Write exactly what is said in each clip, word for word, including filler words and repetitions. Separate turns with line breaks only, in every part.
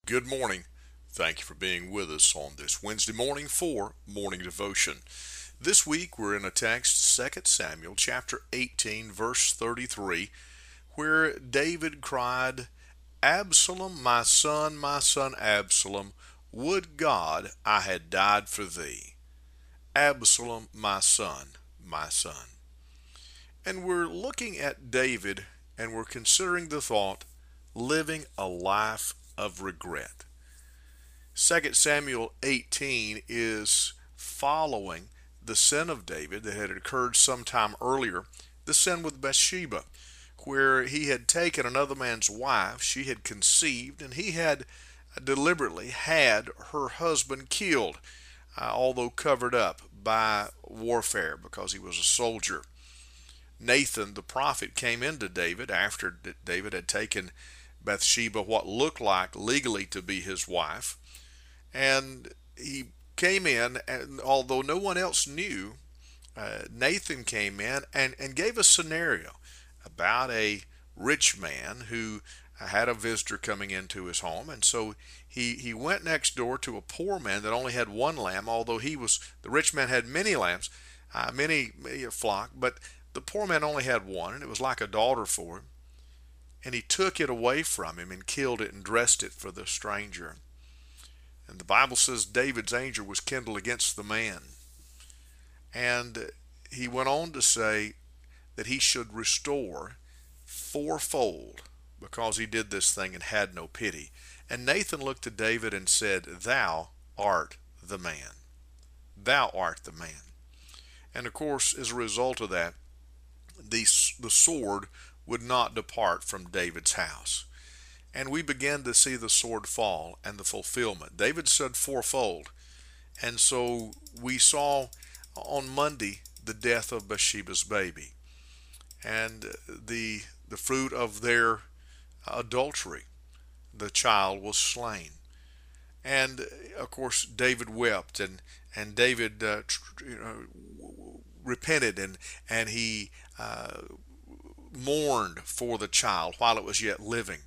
Good morning. Thank you for being with us on this Wednesday morning for Morning Devotion. This week we're in a text, Second Samuel chapter eighteen, verse thirty-three, where David cried, Absalom, my son, my son Absalom, would God I had died for thee. Absalom, my son, my son. And we're looking at David and we're considering the thought, living a life of regret. Second Samuel eighteen is following the sin of David that had occurred sometime earlier, the sin with Bathsheba, where he had taken another man's wife, she had conceived, and he had deliberately had her husband killed, uh, although covered up by warfare because he was a soldier. Nathan the prophet came into David after David had taken Bathsheba, what looked like legally to be his wife, and he came in, and although no one else knew, uh, Nathan came in and, and gave a scenario about a rich man who had a visitor coming into his home, and so he, he went next door to a poor man that only had one lamb, although he was the rich man had many lambs, uh, many, many a flock, but the poor man only had one, and it was like a daughter for him. And he took it away from him and killed it and dressed it for the stranger. And the Bible says David's anger was kindled against the man. And he went on to say that he should restore fourfold because he did this thing and had no pity. And Nathan looked to David and said, Thou art the man. Thou art the man. And of course, as a result of that, the, the sword would not depart from David's house. And we began to see the sword fall and the fulfillment. David said fourfold. And so we saw on Monday the death of Bathsheba's baby and the the fruit of their adultery. The child was slain. And of course David wept, and and David uh, you know, repented, and and he uh, mourned for the child while it was yet living.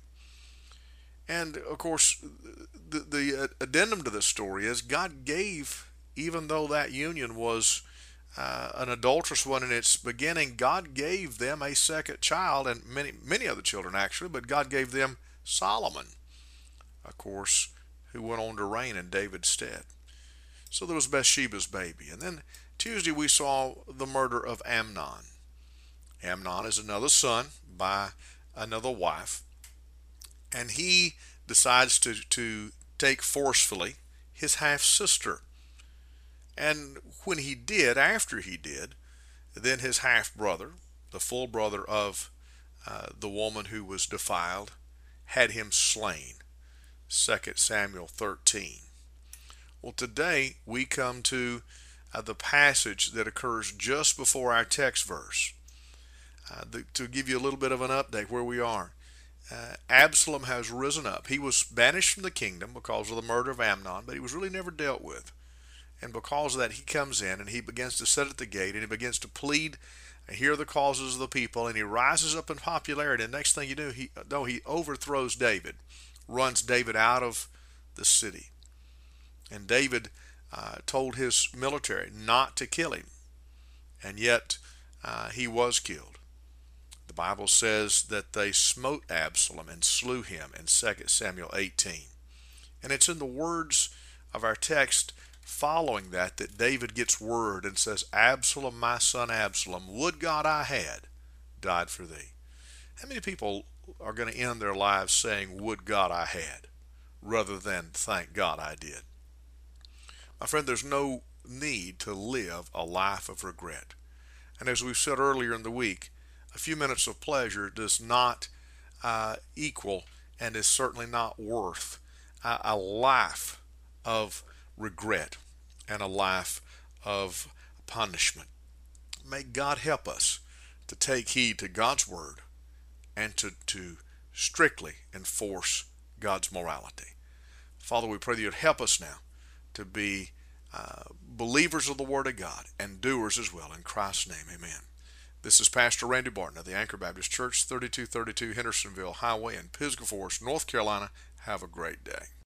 And of course, the, the addendum to this story is God gave, even though that union was uh, an adulterous one in its beginning, God gave them a second child, and many many other children actually, but God gave them Solomon, of course, who went on to reign in David's stead. So there was Bathsheba's baby. And then Tuesday we saw the murder of Amnon. Amnon is another son by another wife, and he decides to, to take forcefully his half-sister. And when he did, after he did, then his half-brother, the full brother of uh, the woman who was defiled, had him slain. Second Samuel thirteen. Well, today we come to uh, the passage that occurs just before our text verse. Uh, the, to give you a little bit of an update where we are. Uh, Absalom has risen up. He was banished from the kingdom because of the murder of Amnon, but he was really never dealt with. And because of that, he comes in and he begins to sit at the gate and he begins to plead and hear the causes of the people, and he rises up in popularity. And next thing you know, he, no, he overthrows David, runs David out of the city. And David uh, told his military not to kill him, and yet uh, he was killed. The Bible says that they smote Absalom and slew him in Second Samuel eighteen. And it's in the words of our text following that that David gets word and says, Absalom, my son Absalom, would God I had died for thee. How many people are going to end their lives saying, would God I had, rather than thank God I did? My friend, there's no need to live a life of regret. And as we've said earlier in the week, a few minutes of pleasure does not uh, equal and is certainly not worth uh, a life of regret and a life of punishment. May God help us to take heed to God's word and to, to strictly enforce God's morality. Father, we pray that you'd help us now to be uh, believers of the word of God and doers as well. In Christ's name, amen. This is Pastor Randy Barton of the Anchor Baptist Church, thirty-two thirty-two Hendersonville Highway in Pisgah Forest, North Carolina. Have a great day.